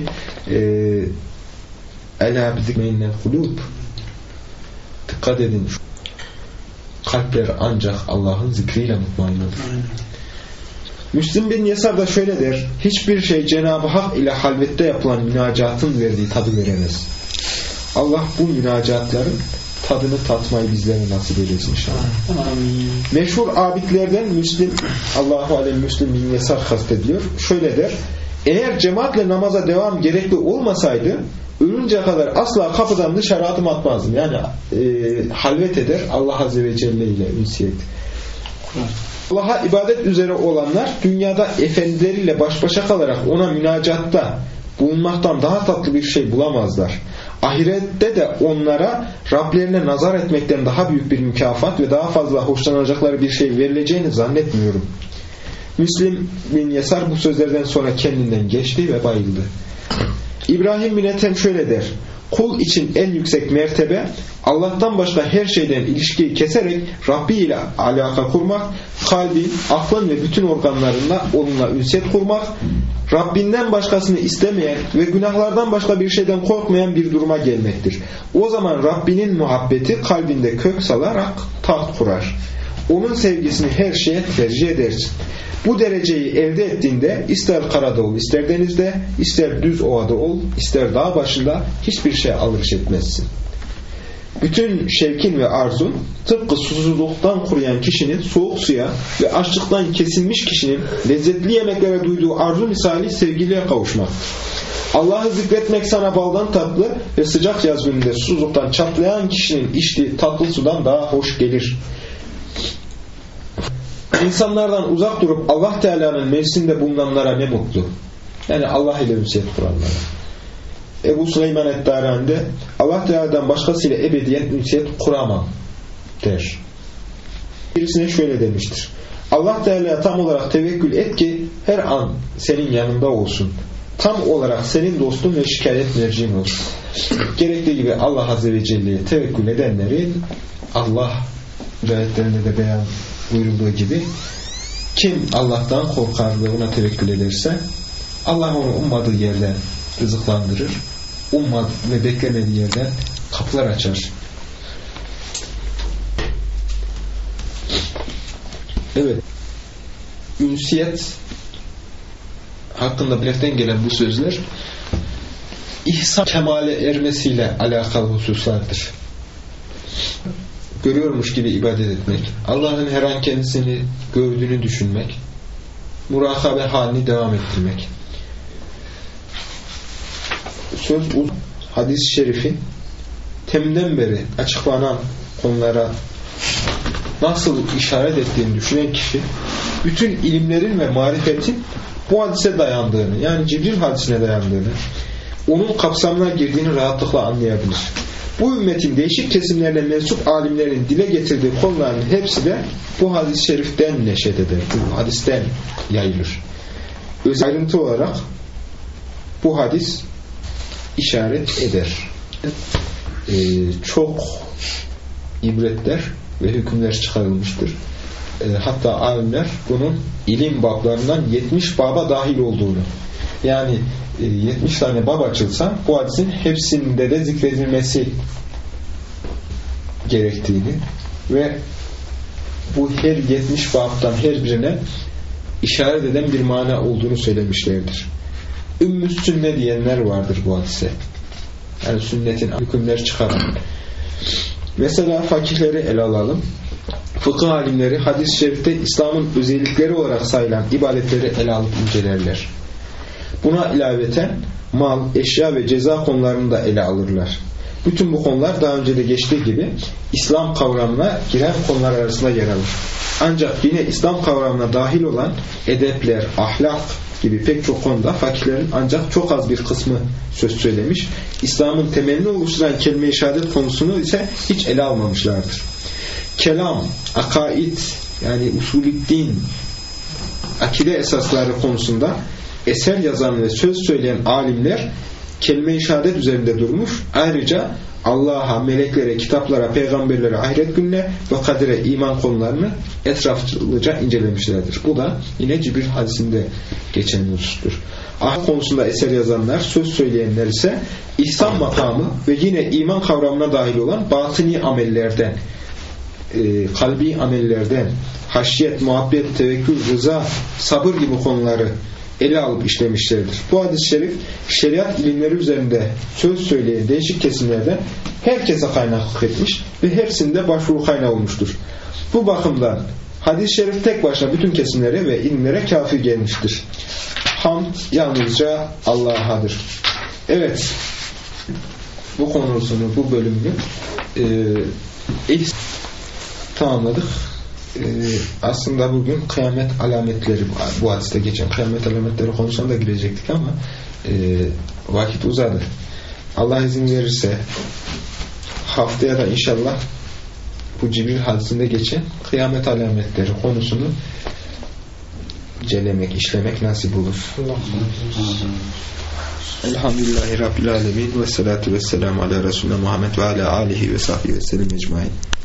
elâ bizikmeynel kulûb, dikkat edin, kalpler ancak Allah'ın zikriyle mutmainnedir. Müslim bin Yesar da şöyle der: hiçbir şey Cenab-ı Hak ile halvette yapılan münacatın verdiği tadı veremez. Allah bu münacatların tadını tatmayı bizlere nasip eylesin inşallah. Meşhur abidlerden Müslim, Allahu alem Müslim bin Yesar kastediyor. Şöyle der: eğer cemaatle namaza devam gerekli olmasaydı ölünceye kadar asla kapıdan dışarı adım atmazdım. Yani e, halvet eder, Allah Azze ve Celle ile ünsiyet. Allah'a ibadet üzere olanlar dünyada efendileriyle baş başa kalarak ona münacatta bulunmaktan daha tatlı bir şey bulamazlar. Ahirette de onlara Rablerine nazar etmekten daha büyük bir mükafat ve daha fazla hoşlanacakları bir şey verileceğini zannetmiyorum. Müslim bin Yesar bu sözlerden sonra kendinden geçti ve bayıldı. İbrahim bin Ethem şöyle der: kul için en yüksek mertebe Allah'tan başka her şeyden ilişkiyi keserek Rabbi ile alaka kurmak, kalbin, aklın ve bütün organlarında onunla ünsiyet kurmak, Rabbinden başkasını istemeyen ve günahlardan başka bir şeyden korkmayan bir duruma gelmektir. O zaman Rabbinin muhabbeti kalbinde kök salarak taht kurar. Onun sevgisini her şeye tercih edersin. Bu dereceyi elde ettiğinde ister karada ol, ister denizde, ister düz ovada ol, ister dağ başında hiçbir şey alırış etmezsin. Bütün şevkin ve arzun tıpkı susuzluktan kuruyan kişinin soğuk suya ve açlıktan kesilmiş kişinin lezzetli yemeklere duyduğu arzu misali sevgiliye kavuşmaktır. Allah'ı zikretmek sana baldan tatlı ve sıcak yaz gününde susuzluktan çatlayan kişinin içtiği tatlı sudan daha hoş gelir. İnsanlardan uzak durup Allah Teala'nın meclisinde bulunanlara ne mutlu. Yani Allah ile ünsiyet kuranlara. Ebu Süleyman et-Darani'de Allah Teala'dan başkasıyla ebediyen ünsiyet kuramam der. Birisine şöyle demiştir: Allah Teala'ya tam olarak tevekkül et ki her an senin yanında olsun. Tam olarak senin dostun ve şikayet merciğin olsun. Gerektiği gibi Allah Azze ve Celle'ye tevekkül edenlerin, Allah ayetlerinde de beyan buyurulduğu gibi, kim Allah'tan korkar ve ona tevekkül ederse Allah onu ummadığı yerden rızıklandırır, ummadığı ve beklemediği yerden kapılar açar. Evet, ünsiyet hakkında bilekten gelen bu sözler ihsan kemale ermesiyle alakalı hususlardır. Görüyormuş gibi ibadet etmek, Allah'ın her an kendisini gördüğünü düşünmek, murakabe halini devam ettirmek. Söz uzun, hadis-i şerifi teminden beri açıklanan konulara nasıl işaret ettiğini düşünen kişi bütün ilimlerin ve marifetin bu hadise dayandığını, yani Cibril hadisine dayandığını, onun kapsamına girdiğini rahatlıkla anlayabilir. Bu ümmetin değişik kesimlerine mensup alimlerin dile getirdiği konuların hepsi de bu hadis-i şeriften neşet eder. Bu hadisten yayılır. Özel ayrıntı olarak bu hadis işaret eder. Ee, çok ibretler ve hükümler çıkarılmıştır. Ee, hatta alimler bunun ilim bablarından yetmiş baba dahil olduğunu, yani yetmiş tane bab açılsa bu hadisin hepsinde de zikredilmesi gerektiğini ve bu her yetmiş babdan her birine işaret eden bir mana olduğunu söylemişlerdir. Ümmü sünne diyenler vardır bu hadise. Yani sünnetin hükümler çıkaran. Mesela fakihleri ele alalım. Fıkıh alimleri hadis-i şerifte İslam'ın özellikleri olarak sayılan ibadetleri ele alıp incelerler. Buna ilaveten mal, eşya ve ceza konularını da ele alırlar. Bütün bu konular daha önce de geçtiği gibi İslam kavramına giren konular arasında yer alır. Ancak yine İslam kavramına dahil olan edepler, ahlak, gibi pek çok konuda fakihlerin ancak çok az bir kısmı söz söylemiş. İslam'ın temelini oluşturan kelime-i şehadet konusunu ise hiç ele almamışlardır. Kelam, akaid yani usulüddin, akide esasları konusunda eser yazan ve söz söyleyen alimler kelime-i şehadet üzerinde durmuş. Ayrıca Allah'a, meleklere, kitaplara, peygamberlere, ahiret gününe ve kadere iman konularını etraflıca incelemişlerdir. Bu da yine Cibril hadisinde geçen husustur. Ahlak konusunda eser yazanlar, söz söyleyenler ise ihsan makamı ve yine iman kavramına dahil olan batini amellerden, e, kalbi amellerden, haşyet, muhabbet, tevekkül, rıza, sabır gibi konuları ele alıp işlemişlerdir. Bu hadis-i şerif şeriat ilimleri üzerinde söz söyleyen değişik kesimlerden herkese kaynaklık etmiş ve hepsinde başvuru kaynağı olmuştur. Bu bakımdan hadis-i şerif tek başına bütün kesimlere ve ilimlere kafi gelmiştir. Hamd yalnızca Allah'adır. Evet, bu konusunu, bu bölümünü e, ilk tamamladık. Ee, aslında bugün kıyamet alametleri, bu hadiste geçen kıyamet alametleri konusuna da girecektik ama e, vakit uzadı. Allah izin verirse haftaya da inşallah bu Cibril hadisinde geçen kıyamet alametleri konusunu incelemek, işlemek nasip olur. Elhamdülillahi Rabbil Alemin ve salatu ve selamu ala Resulüne Muhammed ve ala alihi ve sahbihi ve sellem ecmain.